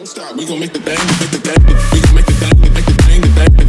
Stop. We gon' make the thing, make the thing, we gon' make the thing, make the thing, the thing.